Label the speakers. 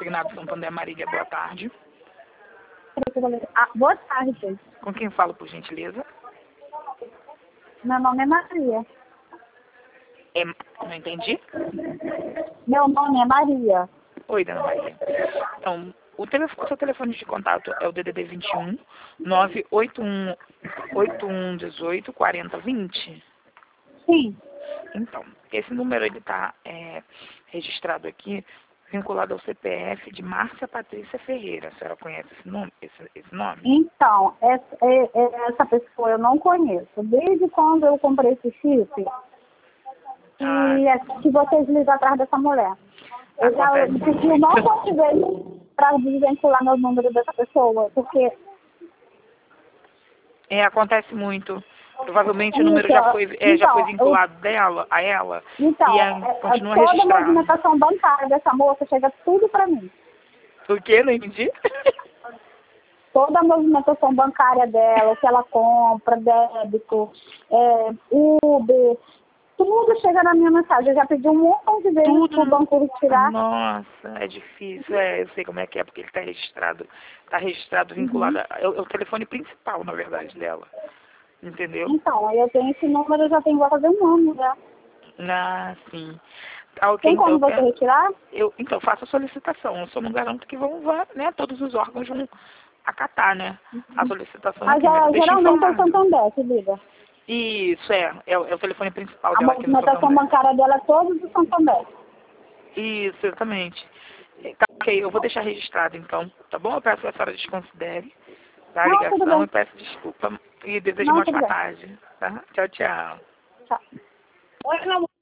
Speaker 1: Consignado Santander Marília, boa tarde.
Speaker 2: Boa tarde.
Speaker 1: Com quem falo, por gentileza?
Speaker 2: Meu nome é Maria.
Speaker 1: Não entendi?
Speaker 2: Meu nome é Maria.
Speaker 1: Oi, dona Maria. Então, o seu telefone de contato é o DDD 21 981 8118 4020?
Speaker 2: Sim.
Speaker 1: Então, esse número ele está registrado aqui, vinculado ao CPF de Márcia Patrícia Ferreira. A senhora conhece esse nome? Esse nome?
Speaker 2: Então, essa pessoa eu não conheço. Desde quando eu comprei esse chip, que vocês ligam atrás dessa mulher. Eu já pedi não consigo para desvincular meu número dessa pessoa, porque...
Speaker 1: acontece muito. Provavelmente o número já foi vinculado a ela
Speaker 2: então,
Speaker 1: e continua
Speaker 2: toda
Speaker 1: registrado.
Speaker 2: a movimentação bancária dessa moça chega tudo para mim.
Speaker 1: O quê? Não entendi?
Speaker 2: Toda a movimentação bancária dela, o que ela compra, débito, Uber, tudo chega na minha mensagem. Eu já pedi um montão de vezes para o banco retirar.
Speaker 1: Nossa, é difícil. Eu sei como é que é, porque ele está registrado. Está registrado, vinculado. É o telefone principal, na verdade, dela. Entendeu?
Speaker 2: Então, eu tenho esse número, eu já tenho igual fazer um ano, já.
Speaker 1: Ah, sim. Tá, ok,
Speaker 2: Tem como
Speaker 1: então,
Speaker 2: você retirar?
Speaker 1: Então, faça a solicitação. Eu só não garanto que né, todos os órgãos vão acatar, né? A solicitação.
Speaker 2: Mas geralmente é o Santander que liga.
Speaker 1: Isso, é o telefone principal
Speaker 2: A
Speaker 1: dela aqui no
Speaker 2: movimentação
Speaker 1: Santander.
Speaker 2: bancária dela é toda do Santander.
Speaker 1: Isso, exatamente. Tá, ok, eu vou deixar registrado então, tá bom? Eu peço que a senhora desconsidere a ligação e peço desculpa e desejo uma ótima tarde, tá? Tchau, tchau.
Speaker 2: Tchau. Oi,